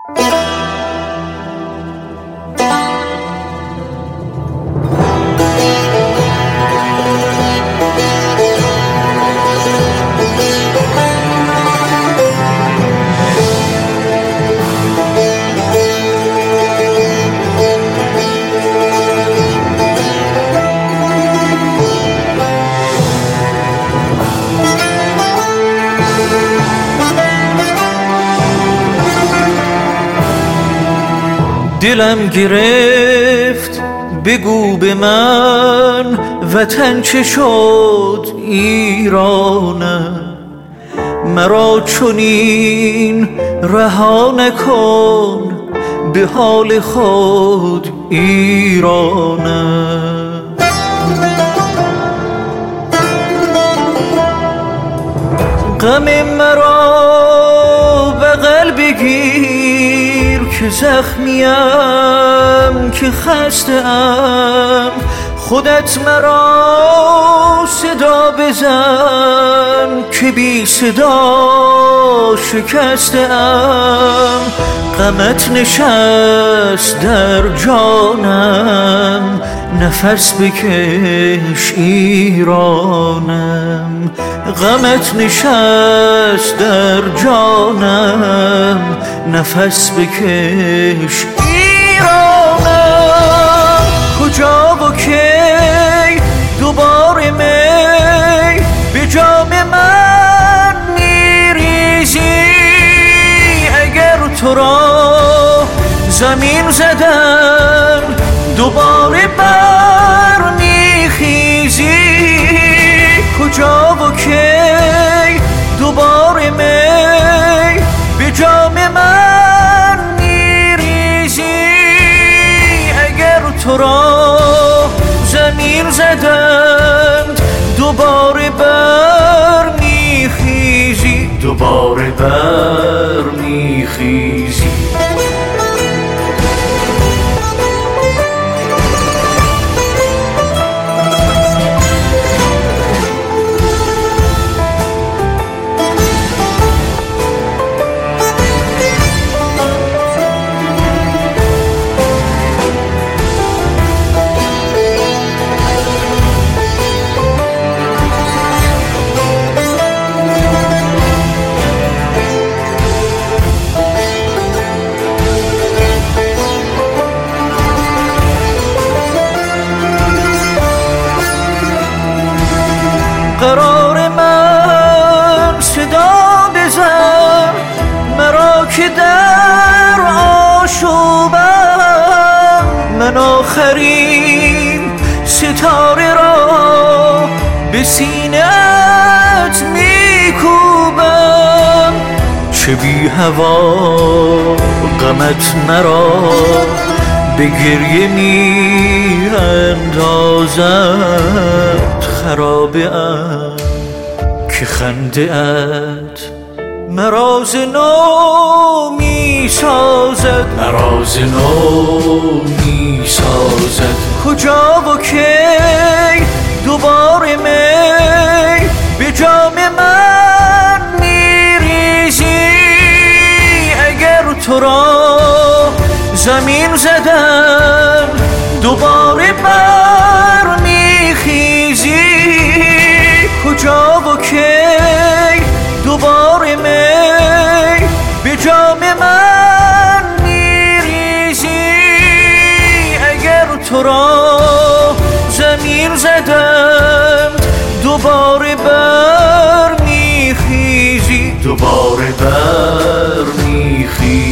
دلم گرفت بگو به من وطن چه شد ایرانم، مرا چنین رها نکن به حال خود ایرانم. غم مرا بغل بگیر که زخمیم که خسته ام، خودت مرا صدا بزن که بی صدا شکسته ام. غمت نشست در جانم، نفس بکش ایرانم. غمت نشست در جانم، نفس بکش ایرانم. کجا و کی دوباره می به جام من میریزی؟ اگر تو را زمین زدن دوباره بر میخیزی؟ کجا و کی دوباره می به جام من میریزی؟ اگر تو را زمین زدند دوباره بر میخیزی، دوباره بر میخیزی. قرار من صدا بزن مرا که در آشوبم، من آخرین ستاره را به سینه‌ات میکوبم. چه بی هوا غمت مرا به گریه میاندازد، خرابه ام که خنده ات مرا ز نو میسازد، مرا ز نو میسازد. کجا و کی دوباره می به جام من میریزی؟ اگر تو را زمین زدن دوباره بر میخیزی؟ کجا و کی دوباره می به جام من میریزی؟ اگر تو را زمین زدن دوباره بر میخیزی، دوباره بر میخیزی.